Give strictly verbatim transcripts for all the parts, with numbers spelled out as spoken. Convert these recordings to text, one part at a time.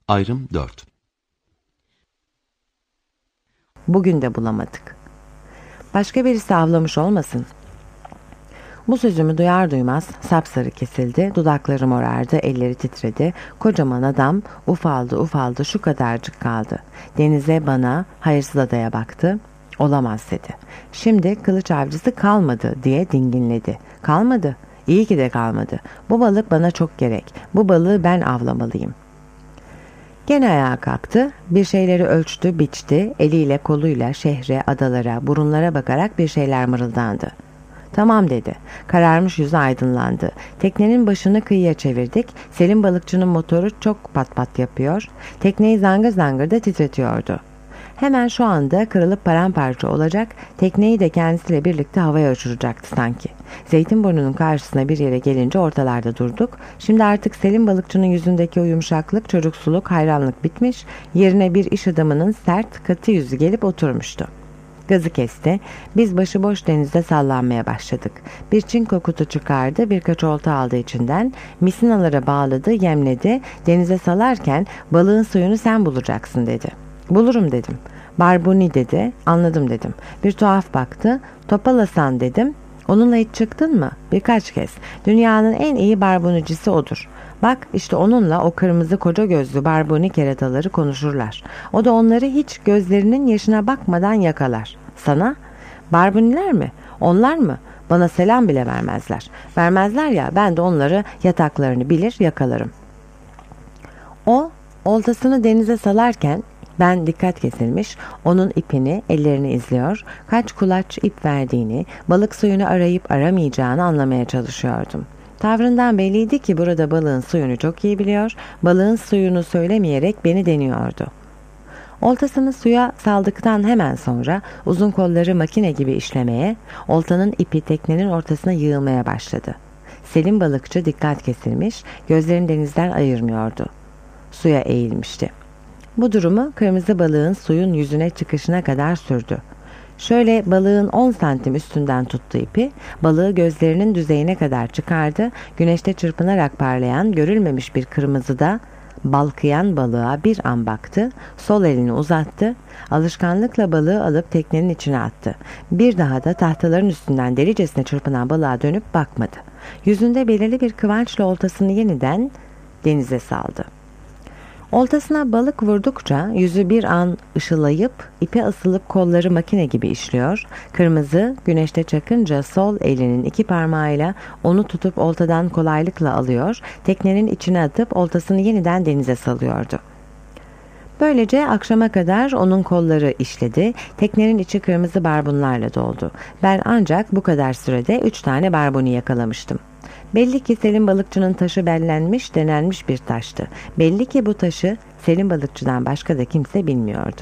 Ayrım dört. Bugün de bulamadık. Başka birisi avlamış olmasın? Bu sözümü duyar duymaz sapsarı kesildi, dudakları morardı, elleri titredi. Kocaman adam ufaldı ufaldı şu kadarcık kaldı. Denize, bana, hayırsız adaya baktı. Olamaz dedi. Şimdi kılıç avcısı kalmadı diye dinginledi. Kalmadı. İyi ki de kalmadı. Bu balık bana çok gerek. Bu balığı ben avlamalıyım. Gene ayağa kalktı, bir şeyleri ölçtü, biçti, eliyle koluyla şehre, adalara, burunlara bakarak bir şeyler mırıldandı. Tamam dedi. Kararmış yüzü aydınlandı. Teknenin başını kıyıya çevirdik. Selim balıkçının motoru çok pat pat yapıyor. Tekneyi zangır zangır da titretiyordu. Hemen şu anda kırılıp paramparça olacak, tekneyi de kendisiyle birlikte havaya uçuracaktı sanki. Zeytinburnu'nun karşısına bir yere gelince ortalarda durduk. Şimdi artık Selim balıkçının yüzündeki o yumuşaklık, çocuksuluk, hayranlık bitmiş, yerine bir iş adamının sert, katı yüzü gelip oturmuştu. Gazı kesti. Biz başıboş denizde sallanmaya başladık. Bir çinko kutu çıkardı, birkaç olta aldı içinden. Misinalara bağladı, yemledi. Denize salarken balığın suyunu sen bulacaksın dedi. Bulurum dedim. Barbuni dedi. Anladım dedim. Bir tuhaf baktı. Topalasan dedim. Onunla hiç çıktın mı? Birkaç kez. Dünyanın en iyi barbunicisi odur. Bak işte onunla o kırmızı koca gözlü barbuni kerataları konuşurlar. O da onları hiç gözlerinin yaşına bakmadan yakalar. Sana? Barbuniler mi? Onlar mı? Bana selam bile vermezler. Vermezler ya, ben de onları yataklarını bilir yakalarım. O oltasını denize salarken ben dikkat kesilmiş, onun ipini, ellerini izliyor, kaç kulaç ip verdiğini, balık suyunu arayıp aramayacağını anlamaya çalışıyordum. Tavrından belliydi ki burada balığın suyunu çok iyi biliyor, balığın suyunu söylemeyerek beni deniyordu. Oltasını suya saldıktan hemen sonra uzun kolları makine gibi işlemeye, oltanın ipi teknenin ortasına yığılmaya başladı. Selim balıkçı dikkat kesilmiş, gözlerini denizden ayırmıyordu. Suya eğilmişti. Bu durumu kırmızı balığın suyun yüzüne çıkışına kadar sürdü. Şöyle balığın on santim üstünden tuttu ipi, balığı gözlerinin düzeyine kadar çıkardı, güneşte çırpınarak parlayan, görülmemiş bir kırmızıda balkıyan balığa bir an baktı, sol elini uzattı, alışkanlıkla balığı alıp teknenin içine attı. Bir daha da tahtaların üstünden delicesine çırpınan balığa dönüp bakmadı. Yüzünde belirli bir kıvançla oltasını yeniden denize saldı. Oltasına balık vurdukça yüzü bir an ışılayıp ipe asılıp kolları makine gibi işliyor. Kırmızı güneşte çakınca sol elinin iki parmağıyla onu tutup oltadan kolaylıkla alıyor, teknenin içine atıp oltasını yeniden denize salıyordu. Böylece akşama kadar onun kolları işledi, teknenin içi kırmızı barbunlarla doldu. Ben ancak bu kadar sürede üç tane barbuni yakalamıştım. Belli ki Selim balıkçının taşı bellenmiş, denenmiş bir taştı. Belli ki bu taşı Selim balıkçıdan başka da kimse bilmiyordu.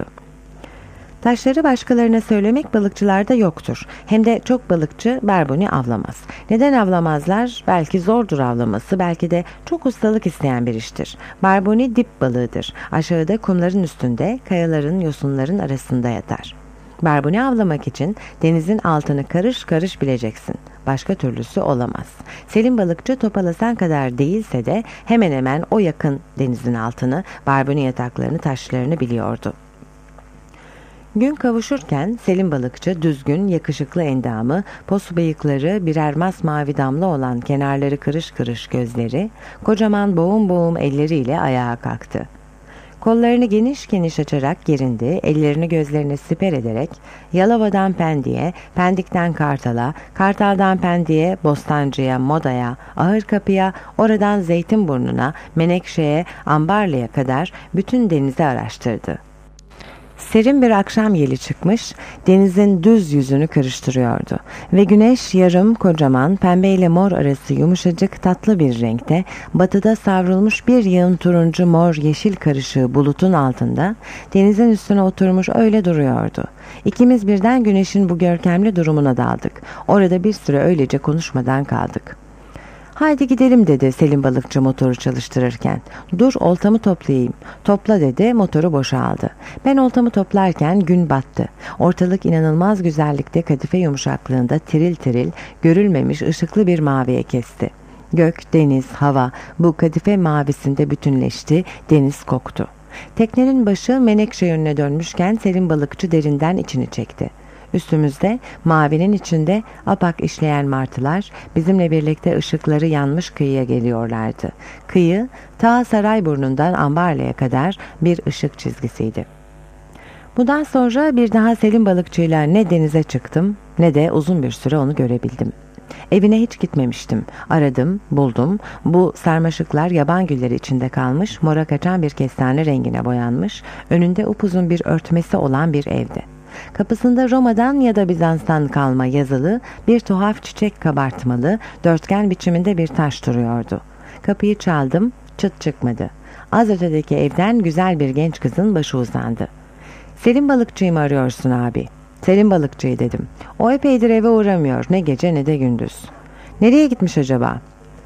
Taşları başkalarına söylemek balıkçılarda yoktur. Hem de çok balıkçı barbuni avlamaz. Neden avlamazlar? Belki zordur avlaması, belki de çok ustalık isteyen bir iştir. Barbuni dip balığıdır. Aşağıda kumların üstünde, kayaların, yosunların arasında yatar. Barbuni avlamak için denizin altını karış karış bileceksin. Başka türlüsü olamaz. Selim balıkçı topalasan kadar değilse de hemen hemen o yakın denizin altını, barbuni yataklarını, taşlarını biliyordu. Gün kavuşurken Selim balıkçı düzgün, yakışıklı endamı, pos bıyıkları, birer masmavi damla olan kenarları kırış kırış gözleri, kocaman boğum boğum elleriyle ayağa kalktı. Kollarını geniş geniş açarak gerindi, ellerini gözlerine siper ederek Yalova'dan Pendik'e, Pendik'ten Kartal'a, Kartal'dan Pendik'e, Bostancı'ya, Moda'ya, Ahırkapı'ya, oradan Zeytinburnu'na, Menekşe'ye, Ambarlı'ya kadar bütün denizi araştırdı. Serin bir akşam yeli çıkmış, denizin düz yüzünü karıştırıyordu ve güneş yarım kocaman, pembe ile mor arası yumuşacık tatlı bir renkte, batıda savrulmuş bir yığın turuncu mor yeşil karışığı bulutun altında, denizin üstüne oturmuş öyle duruyordu. İkimiz birden güneşin bu görkemli durumuna daldık. Orada bir süre öylece konuşmadan kaldık. "Haydi gidelim" dedi Selim balıkçı motoru çalıştırırken. "Dur, oltamı toplayayım." "Topla" dedi, motoru boşaldı. Ben oltamı toplarken gün battı. Ortalık inanılmaz güzellikte, kadife yumuşaklığında tiril tiril, görülmemiş ışıklı bir maviye kesti. Gök, deniz, hava bu kadife mavisinde bütünleşti, deniz koktu. Teknenin başı Menekşe yönüne dönmüşken Selim balıkçı derinden içini çekti. Üstümüzde, mavinin içinde apak işleyen martılar bizimle birlikte ışıkları yanmış kıyıya geliyorlardı. Kıyı, ta Sarayburnu'ndan Ambarlı'ya kadar bir ışık çizgisiydi. Bundan sonra bir daha Selim balıkçıyla ne denize çıktım ne de uzun bir süre onu görebildim. Evine hiç gitmemiştim. Aradım, buldum. Bu sarmaşıklar yaban gülleri içinde kalmış, mora kaçan bir kestane rengine boyanmış, önünde upuzun bir örtmesi olan bir evdi. Kapısında Roma'dan ya da Bizans'tan kalma yazılı, bir tuhaf çiçek kabartmalı, dörtgen biçiminde bir taş duruyordu. Kapıyı çaldım, çıt çıkmadı. Az ötedeki evden güzel bir genç kızın başı uzandı. "Selim balıkçıyı mı arıyorsun abi?" "Selim balıkçıyı," dedim. "O epeydir eve uğramıyor, ne gece ne de gündüz." "Nereye gitmiş acaba?"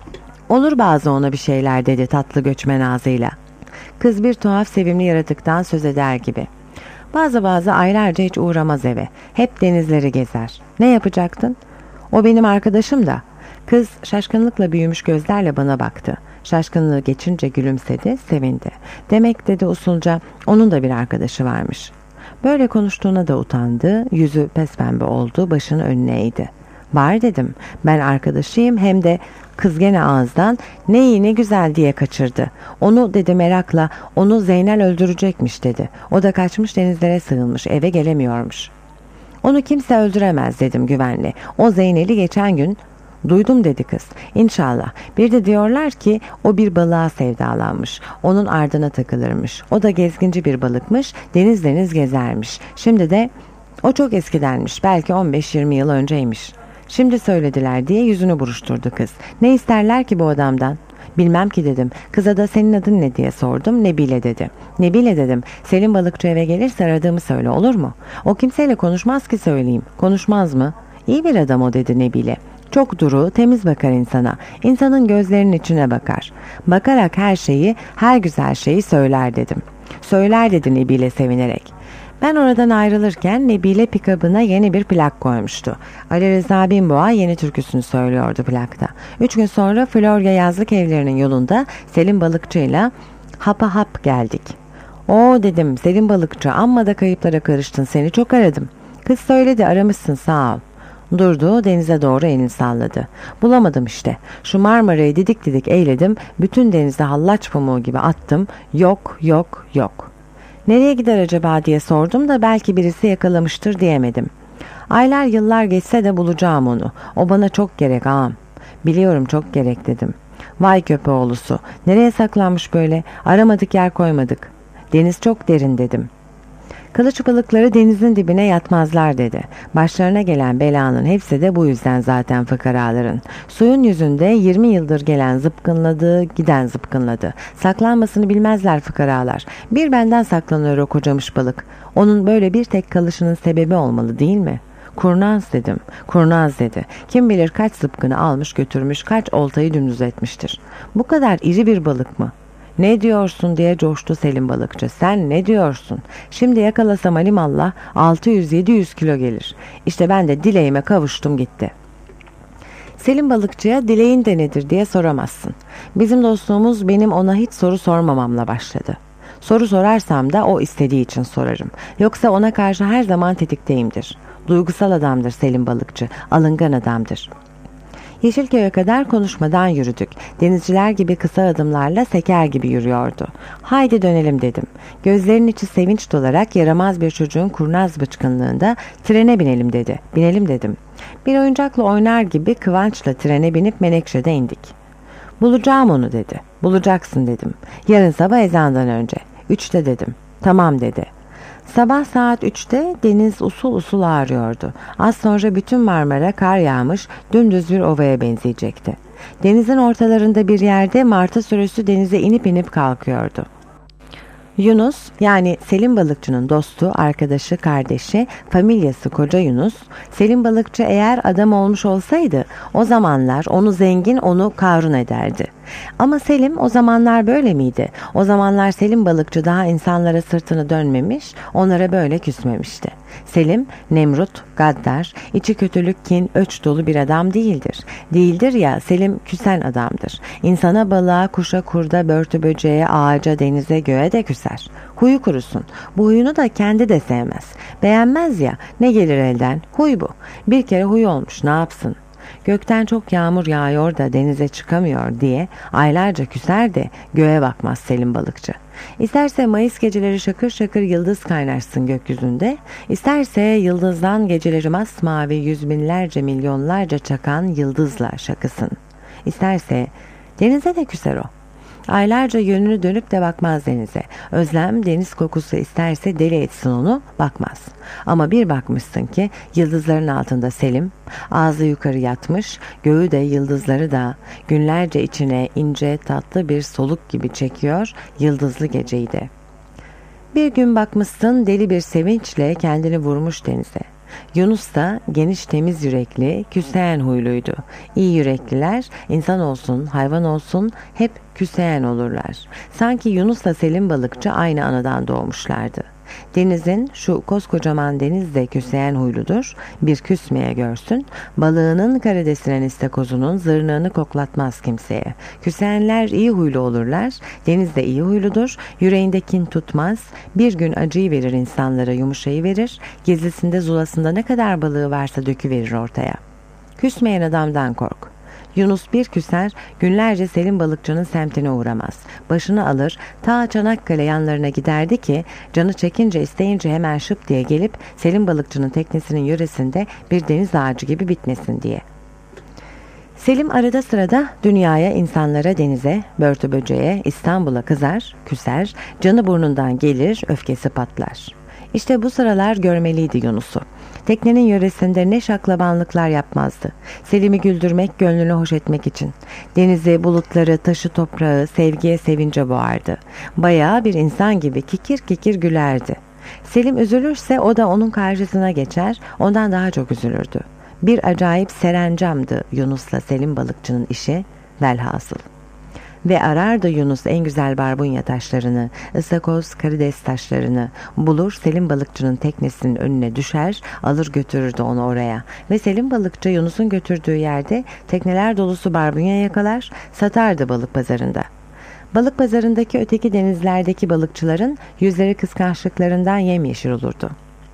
"Olur bazı ona bir şeyler," dedi tatlı göçmen ağzıyla. Kız bir tuhaf sevimli yaratıktan söz eder gibi. "Bazı bazı aylarca hiç uğramaz eve. Hep denizleri gezer." "Ne yapacaktın?" "O benim arkadaşım da." Kız şaşkınlıkla büyümüş gözlerle bana baktı. Şaşkınlığı geçince gülümsedi, sevindi. "Demek," dedi usulca, "onun da bir arkadaşı varmış." Böyle konuştuğuna da utandı, yüzü pespembe oldu, başını önüne eğdi. "Var," dedim, "ben arkadaşıyım." Hem de kız gene ağızdan "ne iyi ne güzel" diye kaçırdı. "Onu," dedi merakla, "onu Zeynel öldürecekmiş," dedi. "O da kaçmış denizlere sığınmış, eve gelemiyormuş." "Onu kimse öldüremez," dedim güvenli. "O Zeynel'i geçen gün..." "Duydum," dedi kız. "İnşallah. Bir de diyorlar ki o bir balığa sevdalanmış. Onun ardına takılırmış. O da gezginci bir balıkmış. Deniz deniz gezermiş. Şimdi de o çok eskidenmiş. Belki on beş yirmi yıl önceymiş." "Şimdi söylediler," diye yüzünü buruşturdu kız. "Ne isterler ki bu adamdan?" "Bilmem ki," dedim. Kıza da "senin adın ne?" diye sordum. "Nebile," dedi. "Nebile," dedim. "Selim balıkçı eve gelirse aradığımı söyle, olur mu?" "O kimseyle konuşmaz ki, söyleyeyim." "Konuşmaz mı?" "İyi bir adam o," dedi Nebile. "Çok duru, temiz bakar insana. İnsanın gözlerinin içine bakar. Bakarak her şeyi, her güzel şeyi söyler," dedim. "Söyler," dedi Nebile sevinerek. Ben oradan ayrılırken Nebile pikabına yeni bir plak koymuştu. Ali Rıza Binboğa yeni türküsünü söylüyordu plakta. Üç gün sonra Florya yazlık evlerinin yolunda Selim balıkçıyla hapa hap geldik. "Oo," dedim, "Selim balıkçı, amma da kayıplara karıştın, seni çok aradım." Kız söyledi, "Aramışsın, sağ ol." Durdu, denize doğru elini salladı. "Bulamadım işte. Şu Marmara'yı didik didik eyledim. Bütün denize hallaç pamuğu gibi attım. Yok, yok, yok." "Nereye gider acaba?" diye sordum da belki birisi yakalamıştır diyemedim. "Aylar yıllar geçse de bulacağım onu. O bana çok gerek ağam." "Biliyorum, çok gerek," dedim. "Vay köpeğoğlusu. Nereye saklanmış böyle? Aramadık yer koymadık." "Deniz çok derin," dedim. "Kılıç balıkları denizin dibine yatmazlar," dedi. "Başlarına gelen belanın hepsi de bu yüzden zaten fıkaraların. Suyun yüzünde yirmi yıldır gelen zıpkınladı, giden zıpkınladı. Saklanmasını bilmezler fıkaralar. Bir benden saklanıyor o kocamış balık. Onun böyle bir tek kalışının sebebi olmalı değil mi?" "Kurnaz," dedim. "Kurnaz," dedi. "Kim bilir kaç zıpkını almış götürmüş, kaç oltayı dümdüz etmiştir. Bu kadar iri bir balık mı?" "Ne diyorsun?" diye coştu Selim balıkçı. "Sen ne diyorsun? Şimdi yakalasam alimallah altı yüz yedi yüz kilo gelir. İşte ben de dileğime kavuştum gitti." Selim balıkçıya "Dileğin de nedir?" diye soramazsın. Bizim dostluğumuz benim ona hiç soru sormamamla başladı. Soru sorarsam da o istediği için sorarım. Yoksa ona karşı her zaman tetikteyimdir. Duygusal adamdır Selim balıkçı, alıngan adamdır. Yeşilköy'e kadar konuşmadan yürüdük. Denizciler gibi kısa adımlarla seker gibi yürüyordu. "Haydi dönelim," dedim. Gözlerinin içi sevinç dolarak yaramaz bir çocuğun kurnaz bıçkınlığında "Trene binelim," dedi. "Binelim," dedim. Bir oyuncakla oynar gibi kıvançla trene binip Menekşe'de indik. "Bulacağım onu," dedi. "Bulacaksın," dedim. "Yarın sabah ezandan önce." "Üçte," dedim. "Tamam," dedi. Sabah saat üçte deniz usul usul ağrıyordu. Az sonra bütün Marmara kar yağmış, dümdüz bir ovaya benzeyecekti. Denizin ortalarında bir yerde martı sürüsü denize inip inip kalkıyordu. Yunus, yani Selim balıkçının dostu, arkadaşı, kardeşi, familyası koca Yunus, Selim balıkçı eğer adam olmuş olsaydı o zamanlar onu zengin, onu Karun ederdi. Ama Selim o zamanlar böyle miydi? O zamanlar Selim balıkçı daha insanlara sırtını dönmemiş, onlara böyle küsmemişti. Selim, Nemrut, gaddar, içi kötülük, kin, öç dolu bir adam değildir. Değildir ya, Selim küsen adamdır. İnsana, balığa, kuşa, kurda, börtü böceğe, ağaca, denize, göğe de küser. Huyu kurusun. Bu huyunu da kendi de sevmez. Beğenmez ya, ne gelir elden? Huy bu. Bir kere huy olmuş, ne yapsın? Gökten çok yağmur yağıyor da denize çıkamıyor diye aylarca küser de göğe bakmaz Selim balıkçı. İsterse Mayıs geceleri şakır şakır yıldız kaynaşsın gökyüzünde, isterse yıldızdan geceleri masmavi yüz binlerce milyonlarca çakan yıldızla şakısın. İsterse denize de küser o. Aylarca yönünü dönüp de bakmaz denize. Özlem, deniz kokusu isterse deli etsin onu, bakmaz. Ama bir bakmışsın ki yıldızların altında Selim, ağzı yukarı yatmış, göğü de yıldızları da günlerce içine ince tatlı bir soluk gibi çekiyor yıldızlı geceyi de. Bir gün bakmışsın deli bir sevinçle kendini vurmuş denize. Yunus da geniş temiz yürekli, küseyen huyluydu. İyi yürekliler insan olsun, hayvan olsun hep küseyen olurlar. Sanki Yunus'la Selim balıkçı aynı anadan doğmuşlardı. Denizin, şu koskocaman deniz de küseyen huyludur. Bir küsmeye görsün, balığının karidesinden istakozunun zırnığını koklatmaz kimseye. Küseyenler iyi huylu olurlar, deniz de iyi huyludur, yüreğinde kin tutmaz, bir gün acıyı verir insanlara, yumuşayı verir, gizlisinde zulasında ne kadar balığı varsa döküverir ortaya. Küsmeyen adamdan kork. Yunus bir küser, günlerce Selim balıkçının semtine uğramaz. Başını alır, ta Çanakkale yanlarına giderdi ki, canı çekince isteyince hemen şıp diye gelip Selim balıkçının teknesinin yöresinde bir deniz ağacı gibi bitmesin diye. Selim arada sırada dünyaya, insanlara, denize, börtü böceğe, İstanbul'a kızar, küser, canı burnundan gelir, öfkesi patlar. İşte bu sıralar görmeliydi Yunus'u. Teknenin yöresinde ne şaklabanlıklar yapmazdı. Selim'i güldürmek, gönlünü hoş etmek için. Denizi, bulutları, taşı, toprağı sevgiye, sevince boğardı. Bayağı bir insan gibi kikir kikir gülerdi. Selim üzülürse o da onun karşısına geçer, ondan daha çok üzülürdü. Bir acayip serencamdı Yunus'la Selim balıkçının işi, velhasıl. Ve arardı Yunus en güzel barbunya taşlarını, ıstakoz, karides taşlarını. Bulur, Selim balıkçının teknesinin önüne düşer, alır götürürdü onu oraya. Ve Selim balıkçı Yunus'un götürdüğü yerde tekneler dolusu barbunya yakalar, satardı balık pazarında. Balık pazarındaki öteki denizlerdeki balıkçıların yüzleri kıskançlıklarından yemyeşil olurdu.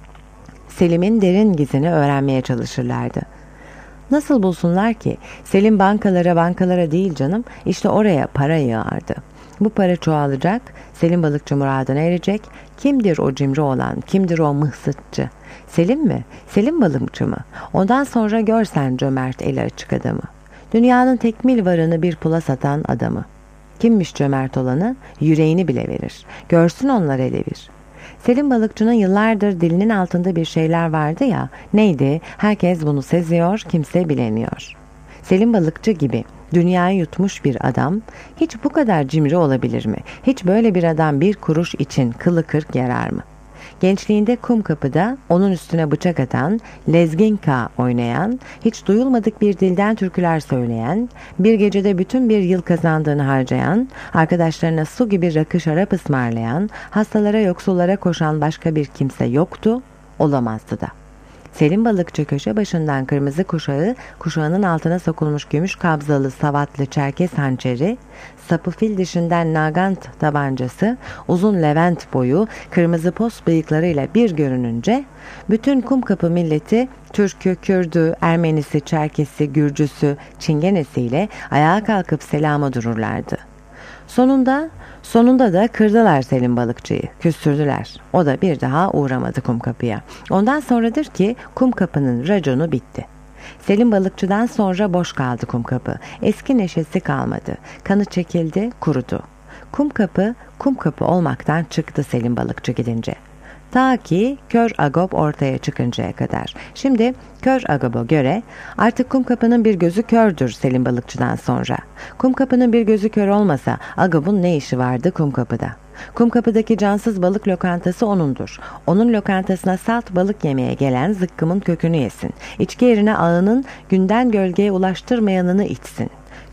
Selim'in derin gizini öğrenmeye çalışırlardı. Nasıl bulsunlar ki? Selim bankalara bankalara değil canım, işte oraya para yağardı. Bu para çoğalacak, Selim balıkçı muradına erecek. Kimdir o cimri olan, kimdir o mıhsıtçı? Selim mi? Selim balıkçı mı? Ondan sonra görsen cömert eli açık adamı. Dünyanın tekmil varını bir pula satan adamı. Kimmiş cömert olanı? Yüreğini bile verir. Görsün onlar ele bir. Selim balıkçının yıllardır dilinin altında bir şeyler vardı ya, neydi? Herkes bunu seziyor, kimse bilemiyor. Selim balıkçı gibi dünyayı yutmuş bir adam hiç bu kadar cimri olabilir mi? Hiç böyle bir adam bir kuruş için kılı kırk yarar mı? Gençliğinde Kumkapı'da onun üstüne bıçak atan, lezginka oynayan, hiç duyulmadık bir dilden türküler söyleyen, bir gecede bütün bir yıl kazandığını harcayan, arkadaşlarına su gibi rakı şarap ısmarlayan, hastalara yoksullara koşan başka bir kimse yoktu, olamazdı da. Selim balıkçı köşe başından kırmızı kuşağı, kuşağının altına sokulmuş gümüş kabzalı savatlı çerkes hançeri, sapı fil dişinden nagant tabancası, uzun levent boyu, kırmızı pos bıyıklarıyla bir görününce, bütün Kumkapı milleti, Türk'ü, Kürd'ü, Ermenisi, Çerkesi, Gürcüsü, Çingenesiyle ayağa kalkıp selama dururlardı. Sonunda, sonunda da kırdılar Selim balıkçıyı, küstürdüler. O da bir daha uğramadı Kumkapı'ya. Ondan sonradır ki Kumkapı'nın raconu bitti. Selim balıkçıdan sonra boş kaldı Kumkapı. Eski neşesi kalmadı. Kanı çekildi, kurudu. Kumkapı, Kumkapı olmaktan çıktı Selim balıkçı gidince. Ta ki Kör Agop ortaya çıkıncaya kadar. Şimdi Kör Agop'a göre artık Kumkapı'nın bir gözü kördür Selim balıkçıdan sonra. Kumkapı'nın bir gözü kör olmasa Agop'un ne işi vardı Kumkapı'da? Kumkapı'daki cansız balık lokantası onundur. Onun lokantasına salt balık yemeye gelen zıkkımın kökünü yesin. İçki yerine ağının günden gölgeye ulaştırmayanını içsin.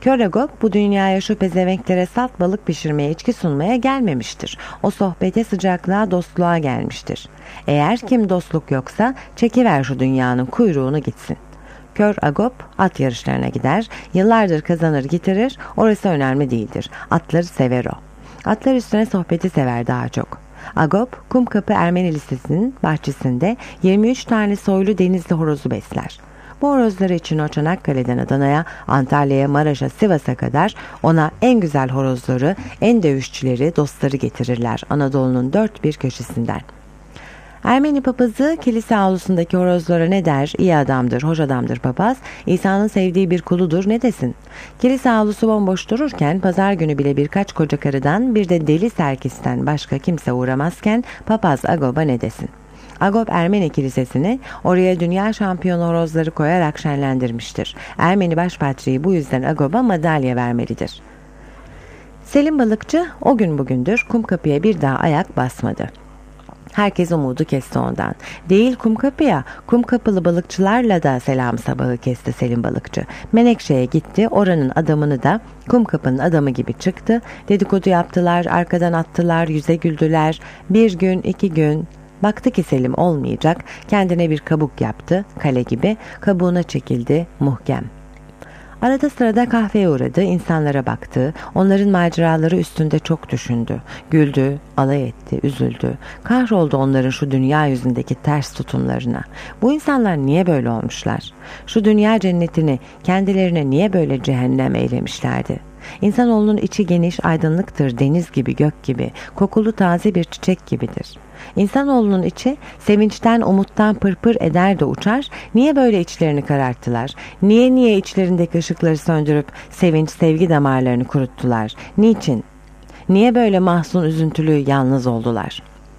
Kör Agop bu dünyaya şu pezevenklere salt balık pişirmeye, içki sunmaya gelmemiştir. O sohbete, sıcaklığa, dostluğa gelmiştir. Eğer kim dostluk yoksa çekiver şu dünyanın kuyruğunu gitsin. Kör Agop at yarışlarına gider, yıllardır kazanır getirir, orası önemli değildir. Atları sever o. Atlar üstüne sohbeti sever daha çok. Agop, Kumkapı Ermeni Lisesi'nin bahçesinde yirmi üç tane soylu denizli horozu besler. Bu horozları için o Çanakkale'den Adana'ya, Antalya'ya, Maraş'a, Sivas'a kadar ona en güzel horozları, en dövüşçüleri, dostları getirirler Anadolu'nun dört bir köşesinden. Ermeni papazı kilise avlusundaki horozlara ne der? İyi adamdır, hoş adamdır papaz. İsa'nın sevdiği bir kuludur, ne desin? Kilise avlusu bomboş dururken, pazar günü bile birkaç koca karıdan, bir de deli Serkis'ten başka kimse uğramazken papaz Agop'a ne desin? Agop Ermeni kilisesini oraya dünya şampiyonu horozları koyarak şenlendirmiştir. Ermeni başpatriği bu yüzden Agop'a madalya vermelidir. Selim balıkçı o gün bugündür Kumkapı'ya bir daha ayak basmadı. Herkes umudu kesti ondan. Değil Kumkapı'ya, Kumkapılı balıkçılarla da selam sabahı kesti Selim balıkçı. Menekşe'ye gitti, oranın adamını da Kumkapı'nın adamı gibi çıktı. Dedikodu yaptılar, arkadan attılar, yüze güldüler. Bir gün, iki gün... Baktı ki Selim olmayacak, kendine bir kabuk yaptı, kale gibi, kabuğuna çekildi, muhkem. Arada sırada kahveye uğradı, insanlara baktı, onların maceraları üstünde çok düşündü. Güldü, alay etti, üzüldü. Kahroldu onların şu dünya yüzündeki ters tutumlarına. Bu insanlar niye böyle olmuşlar? Şu dünya cennetini kendilerine niye böyle cehennem eylemişlerdi? İnsanoğlunun içi geniş, aydınlıktır, deniz gibi, gök gibi, kokulu taze bir çiçek gibidir. İnsanoğlunun içi sevinçten, umuttan pırpır eder de uçar. Niye böyle içlerini kararttılar? Niye niye içlerindeki ışıkları söndürüp sevinç, sevgi damarlarını kuruttular? Niçin? Niye böyle mahzun, üzüntülü, yalnız oldular?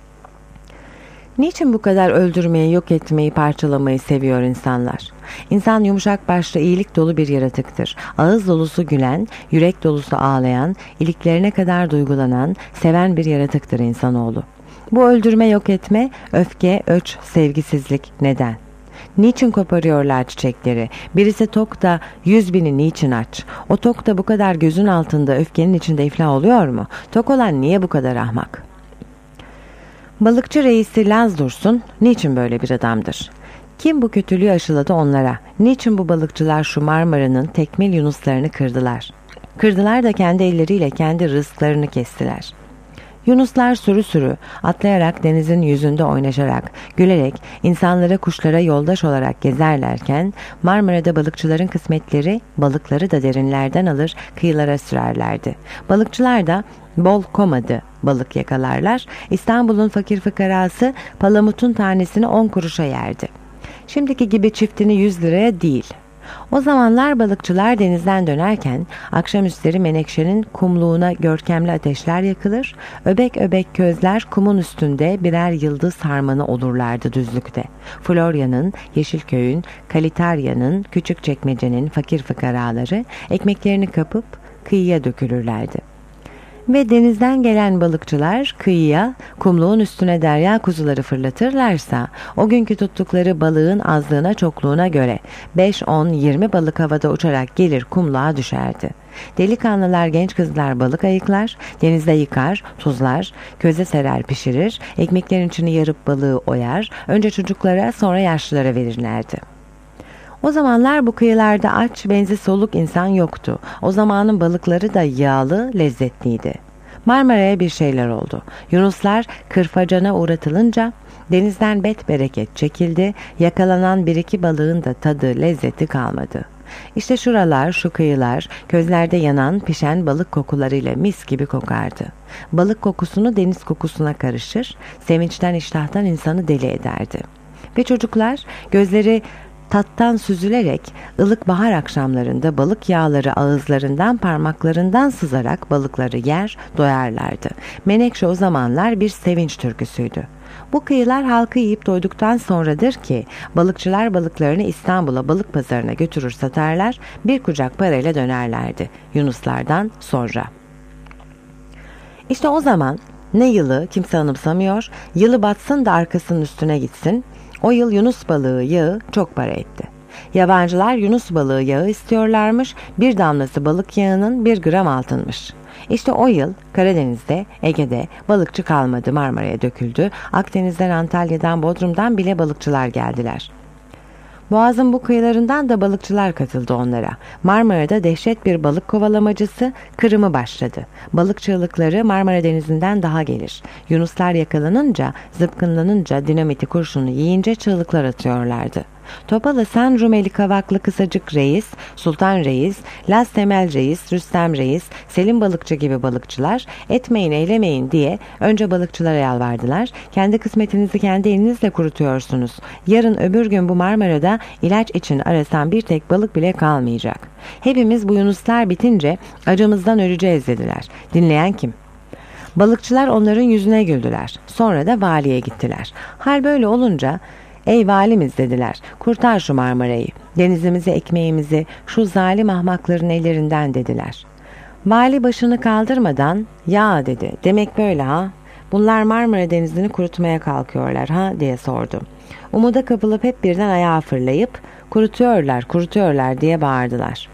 Niçin bu kadar öldürmeyi, yok etmeyi, parçalamayı seviyor insanlar? İnsan yumuşak başlı, iyilik dolu bir yaratıktır. Ağız dolusu gülen, yürek dolusu ağlayan, iliklerine kadar duygulanan, seven bir yaratıktır insanoğlu. Bu öldürme, yok etme, öfke, öç, sevgisizlik neden? Niçin koparıyorlar çiçekleri? Birisi tok da yüz bini niçin aç? O tok da bu kadar gözün altında, öfkenin içinde iflah oluyor mu? Tok olan niye bu kadar ahmak? Balıkçı reisi Laz Dursun niçin böyle bir adamdır? Kim bu kötülüğü aşıladı onlara? Niçin bu balıkçılar şu Marmara'nın tekmil yunuslarını kırdılar? Kırdılar da kendi elleriyle kendi rızıklarını kestiler. Yunuslar sürü sürü atlayarak denizin yüzünde oynaşarak, gülerek, insanlara kuşlara yoldaş olarak gezerlerken Marmara'da balıkçıların kısmetleri balıkları da derinlerden alır kıyılara sürerlerdi. Balıkçılar da bol komadı balık yakalarlar. İstanbul'un fakir fıkarası palamutun tanesini on kuruşa yerdi. Şimdiki gibi çiftini yüz liraya değil. O zamanlar balıkçılar denizden dönerken akşamüstleri Menekşe'nin kumluğuna görkemli ateşler yakılır, öbek öbek közler kumun üstünde birer yıldız harmanı olurlardı düzlükte. Florya'nın, Yeşilköy'ün, Kalitarya'nın, Küçükçekmece'nin fakir fıkaraları ekmeklerini kapıp kıyıya dökülürlerdi. Ve denizden gelen balıkçılar kıyıya, kumluğun üstüne derya kuzuları fırlatırlarsa, o günkü tuttukları balığın azlığına çokluğuna göre beş, on, yirmi balık havada uçarak gelir kumluğa düşerdi. Delikanlılar, genç kızlar balık ayıklar, denizde yıkar, tuzlar, köze serer pişirir, ekmeklerin içini yarıp balığı oyar, önce çocuklara sonra yaşlılara verirlerdi. O zamanlar bu kıyılarda aç, benzi soluk insan yoktu. O zamanın balıkları da yağlı, lezzetliydi. Marmara'ya bir şeyler oldu. Yunuslar kırfacana uğratılınca denizden bet bereket çekildi. Yakalanan bir iki balığın da tadı, lezzeti kalmadı. İşte şuralar, şu kıyılar, közlerde yanan, pişen balık kokularıyla mis gibi kokardı. Balık kokusunu deniz kokusuna karışır, sevinçten, iştahtan insanı deli ederdi. Ve çocuklar gözleri tattan süzülerek ılık bahar akşamlarında balık yağları ağızlarından, parmaklarından sızarak balıkları yer, doyarlardı. Menekşe o zamanlar bir sevinç türküsüydü. Bu kıyılar halkı yiyip doyduktan sonradır ki balıkçılar balıklarını İstanbul'a balık pazarına götürür satarlar, bir kucak parayla dönerlerdi Yunuslardan sonra. İşte o zaman ne yılı kimse anımsamıyor, yılı batsın da arkasının üstüne gitsin. O yıl Yunus balığı yağı çok para etti. Yabancılar Yunus balığı yağı istiyorlarmış, bir damlası balık yağının bir gram altınmış. İşte o yıl Karadeniz'de, Ege'de balıkçı kalmadı, Marmara'ya döküldü. Akdeniz'den, Antalya'dan, Bodrum'dan bile balıkçılar geldiler. Boğaz'ın bu kıyılarından da balıkçılar katıldı onlara. Marmara'da dehşet bir balık kovalamacısı kırımı başladı. Balık çığlıkları Marmara Denizi'nden daha gelir. Yunuslar yakalanınca, zıpkınlanınca, dinamiti kurşunu yiyince çığlıklar atıyorlardı. Topalı San Rumeli Kavaklı Kısacık Reis, Sultan Reis, Laz Temel Reis, Rüstem Reis, Selim Balıkçı gibi balıkçılar etmeyin eylemeyin diye önce balıkçılara yalvardılar. Kendi kısmetinizi kendi elinizle kurutuyorsunuz. Yarın öbür gün bu Marmara'da ilaç için arasan bir tek balık bile kalmayacak. Hepimiz bu Yunuslar bitince acımızdan öleceğiz dediler. Dinleyen kim? Balıkçılar onların yüzüne güldüler. Sonra da valiye gittiler. Hal böyle olunca ''Ey valimiz'' dediler, ''kurtar şu Marmara'yı, denizimizi, ekmeğimizi şu zalim ahmakların ellerinden'' dediler. Vali başını kaldırmadan ''Ya'' dedi, ''demek böyle ha? Bunlar Marmara Denizi'ni kurutmaya kalkıyorlar ha?'' diye sordu. Umuda kapılıp hep birden ayağa fırlayıp ''Kurutuyorlar, kurutuyorlar'' diye bağırdılar.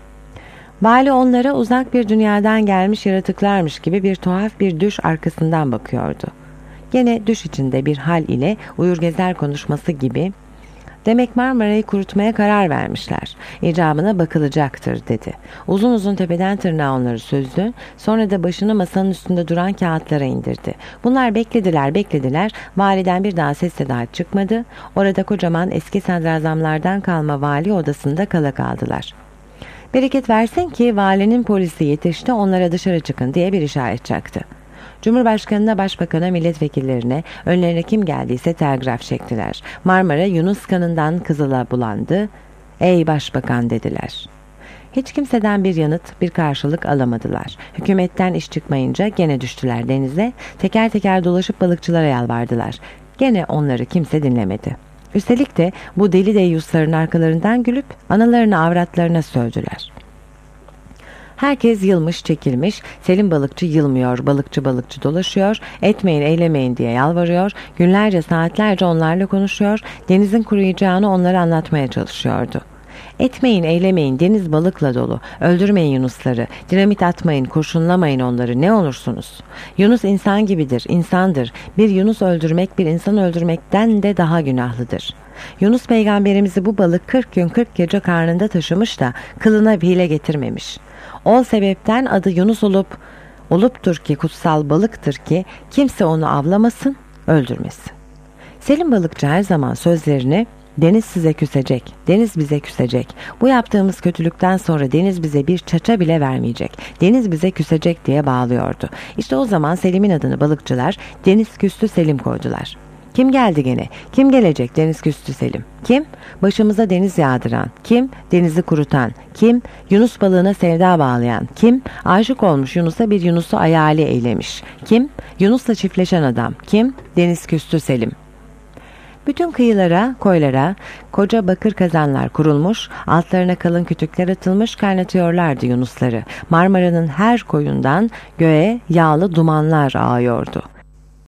Vali onlara uzak bir dünyadan gelmiş yaratıklarmış gibi bir tuhaf bir düş arkasından bakıyordu. Gene düş içinde bir hal ile uyur gezer konuşması gibi ''Demek Marmara'yı kurutmaya karar vermişler. İcabına bakılacaktır'' dedi. Uzun uzun tepeden tırnağa onları süzdü. Sonra da başını masanın üstünde duran kağıtlara indirdi. Bunlar beklediler beklediler. Validen bir daha ses seda çıkmadı. Orada kocaman eski sadrazamlardan kalma vali odasında kala kaldılar. Bereket versin ki valinin polisi yetişti, onlara dışarı çıkın diye bir işaret çaktı. Cumhurbaşkanına, başbakana, milletvekillerine, önlerine kim geldiyse telgraf çektiler. Marmara Yunus kanından kızıla bulandı. ''Ey başbakan'' dediler. Hiç kimseden bir yanıt, bir karşılık alamadılar. Hükümetten iş çıkmayınca gene düştüler denize, teker teker dolaşıp balıkçılara yalvardılar. Gene onları kimse dinlemedi. Üstelik de bu deli deyyusların arkalarından gülüp analarını avratlarına sövdüler. Herkes yılmış çekilmiş, Selim balıkçı yılmıyor, balıkçı balıkçı dolaşıyor, etmeyin eylemeyin diye yalvarıyor, günlerce saatlerce onlarla konuşuyor, denizin kuruyacağını onlara anlatmaya çalışıyordu. Etmeyin eylemeyin, deniz balıkla dolu, öldürmeyin Yunusları, dinamit atmayın, kurşunlamayın onları, ne olursunuz. Yunus insan gibidir, insandır, bir Yunus öldürmek bir insan öldürmekten de daha günahlıdır. Yunus peygamberimizi bu balık kırk gün kırk gece karnında taşımış da kılına hile getirmemiş. O sebepten adı Yunus olup oluptur ki kutsal balıktır ki kimse onu avlamasın, öldürmesin. Selim balıkçı her zaman sözlerini deniz size küsecek, deniz bize küsecek, bu yaptığımız kötülükten sonra deniz bize bir çaça bile vermeyecek, deniz bize küsecek diye bağlıyordu. İşte o zaman Selim'in adını balıkçılar deniz küstü Selim koydular. Kim geldi gene? Kim gelecek deniz küstü Selim? Kim? Başımıza deniz yağdıran. Kim? Denizi kurutan. Kim? Yunus balığına sevda bağlayan. Kim? Aşık olmuş Yunus'a bir Yunus'u ayali eylemiş. Kim? Yunus'la çiftleşen adam. Kim? Deniz küstü Selim. Bütün kıyılara, koylara koca bakır kazanlar kurulmuş, altlarına kalın kütükler atılmış, kaynatıyorlardı Yunusları. Marmara'nın her koyundan göğe yağlı dumanlar ağıyordu.